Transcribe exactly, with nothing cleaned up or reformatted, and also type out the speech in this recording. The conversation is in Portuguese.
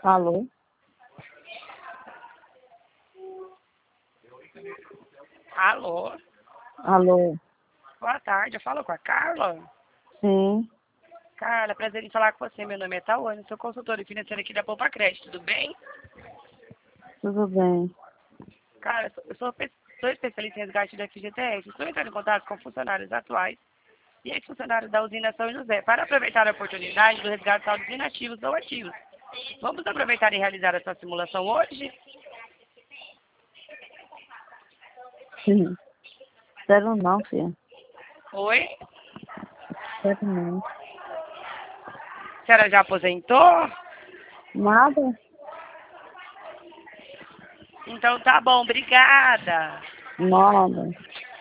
Alô? Alô? Alô? Boa tarde, eu falo com a Carla. Sim, Carla, prazer em falar com você. Meu nome é Tawane, sou consultora financeira aqui da Poupa Crédito, tudo bem? tudo bem. Cara, eu sou, eu sou pe- sou especialista em resgate do F G T S. Estou entrando em contato com funcionários atuais e ex-funcionários da usina São José para aproveitar a oportunidade do resgate de saldos inativos ou ativos. Vamos aproveitar e realizar essa simulação hoje? Sim. Quero não, filha. Oi? Quero não. A senhora já aposentou? Nada? Então tá bom, obrigada. Nada.